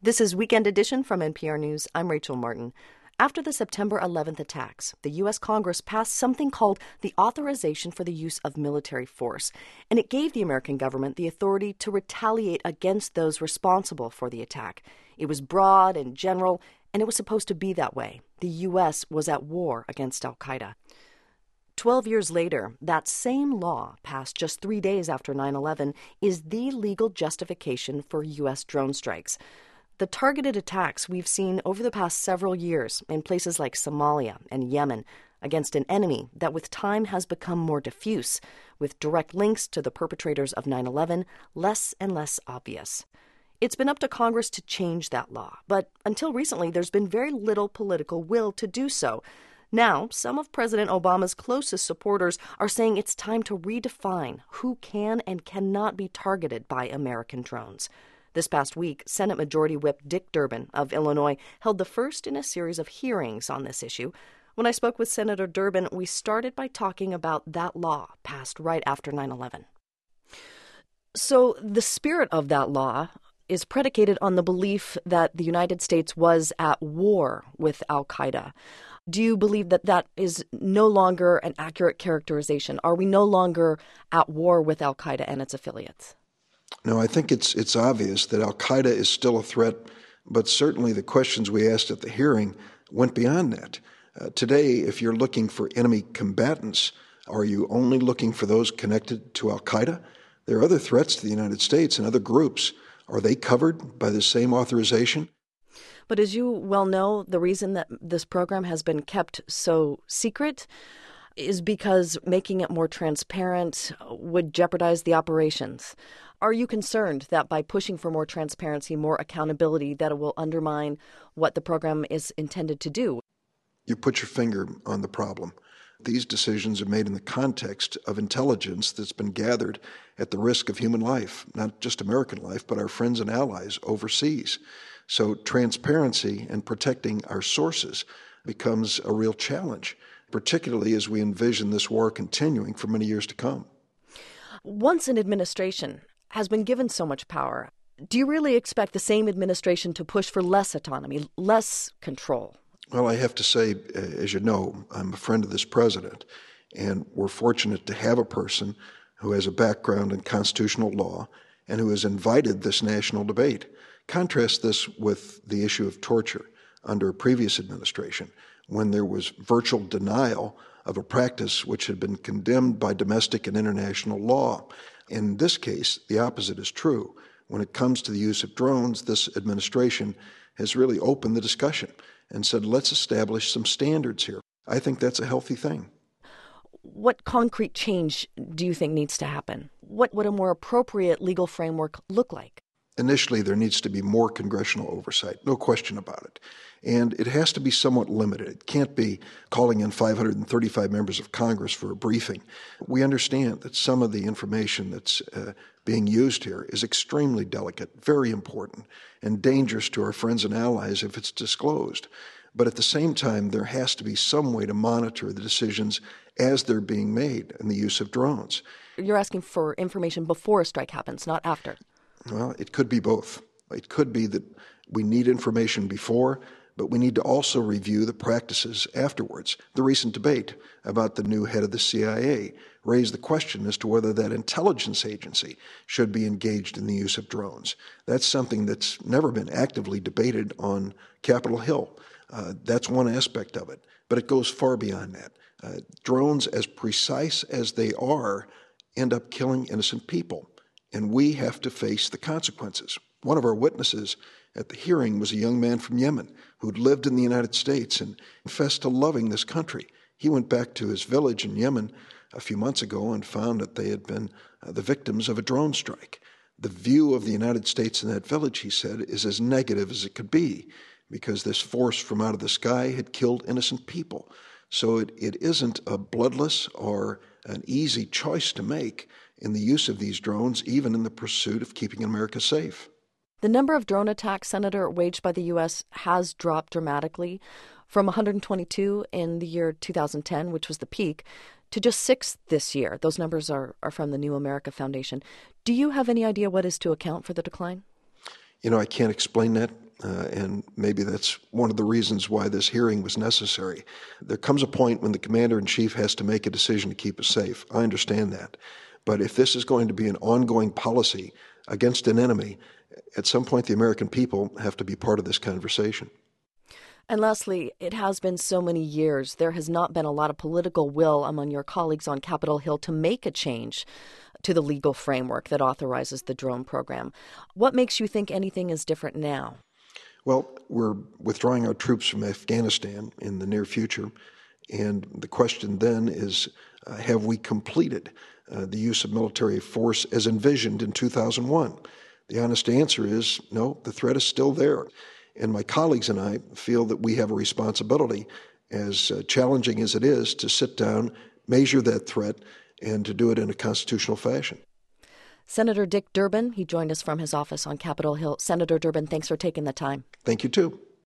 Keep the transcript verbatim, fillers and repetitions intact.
This is Weekend Edition from N P R News. I'm Rachel Martin. After the September eleventh attacks, the U S Congress passed something called the Authorization for the Use of Military Force, and it gave the American government the authority to retaliate against those responsible for the attack. It was broad and general, and it was supposed to be that way. The U S was at war against al-Qaeda. Twelve years later, that same law, passed just three days after nine eleven, is the legal justification for U S drone strikes. The targeted attacks we've seen over the past several years in places like Somalia and Yemen against an enemy that with time has become more diffuse, with direct links to the perpetrators of nine eleven less and less obvious. It's been up to Congress to change that law, but until recently there's been very little political will to do so. Now, some of President Obama's closest supporters are saying it's time to redefine who can and cannot be targeted by American drones. This past week, Senate Majority Whip Dick Durbin of Illinois held the first in a series of hearings on this issue. When I spoke with Senator Durbin, we started by talking about that law passed right after nine eleven. So the spirit of that law is predicated on the belief that the United States was at war with al-Qaeda. Do you believe that that is no longer an accurate characterization? Are we no longer at war with al-Qaeda and its affiliates? No, I think it's it's obvious that al-Qaeda is still a threat, but certainly the questions we asked at the hearing went beyond that. Uh, today, if you're looking for enemy combatants, are you only looking for those connected to al-Qaeda? There are other threats to the United States and other groups. Are they covered by the same authorization? But as you well know, the reason that this program has been kept so secret is because making it more transparent would jeopardize the operations. Are you concerned that by pushing for more transparency, more accountability, that it will undermine what the program is intended to do? You put your finger on the problem. These decisions are made in the context of intelligence that's been gathered at the risk of human life, not just American life, but our friends and allies overseas. So transparency and protecting our sources becomes a real challenge, particularly as we envision this war continuing for many years to come. Once an administration has been given so much power, do you really expect the same administration to push for less autonomy, less control? Well, I have to say, as you know, I'm a friend of this president, and we're fortunate to have a person who has a background in constitutional law and who has invited this national debate. Contrast this with the issue of torture under a previous administration, when there was virtual denial of a practice which had been condemned by domestic and international law. In this case, the opposite is true. When it comes to the use of drones, this administration has really opened the discussion and said, let's establish some standards here. I think that's a healthy thing. What concrete change do you think needs to happen? What would a more appropriate legal framework look like? Initially, there needs to be more congressional oversight, no question about it. And it has to be somewhat limited. It can't be calling in five hundred thirty-five members of Congress for a briefing. We understand that some of the information that's uh, being used here is extremely delicate, very important, and dangerous to our friends and allies if it's disclosed. But at the same time, there has to be some way to monitor the decisions as they're being made in the use of drones. You're asking for information before a strike happens, not after. Well, it could be both. It could be that we need information before, but we need to also review the practices afterwards. The recent debate about the new head of the C I A raised the question as to whether that intelligence agency should be engaged in the use of drones. That's something that's never been actively debated on Capitol Hill. Uh, that's one aspect of it, but it goes far beyond that. Uh, drones, as precise as they are, end up killing innocent people, and we have to face the consequences. One of our witnesses at the hearing was a young man from Yemen who'd lived in the United States and confessed to loving this country. He went back to his village in Yemen a few months ago and found that they had been uh, the victims of a drone strike. The view of the United States in that village, he said, is as negative as it could be because this force from out of the sky had killed innocent people. So it, it isn't a bloodless or an easy choice to make in the use of these drones, even in the pursuit of keeping America safe. The number of drone attacks, Senator, waged by the U S has dropped dramatically from one hundred twenty-two in the year two thousand ten, which was the peak, to just six this year. Those numbers are, are from the New America Foundation. Do you have any idea what is to account for the decline? You know, I can't explain that. Uh, and maybe that's one of the reasons why this hearing was necessary. There comes a point when the commander-in-chief has to make a decision to keep us safe. I understand that. But if this is going to be an ongoing policy against an enemy, at some point the American people have to be part of this conversation. And Leslie, it has been so many years. There has not been a lot of political will among your colleagues on Capitol Hill to make a change to the legal framework that authorizes the drone program. What makes you think anything is different now? Well, we're withdrawing our troops from Afghanistan in the near future, and the question then is, uh, have we completed uh, the use of military force as envisioned in two thousand one? The honest answer is no, the threat is still there. And my colleagues and I feel that we have a responsibility, as uh, challenging as it is, to sit down, measure that threat, and to do it in a constitutional fashion. Senator Dick Durbin, he joined us from his office on Capitol Hill. Senator Durbin, thanks for taking the time. Thank you, too.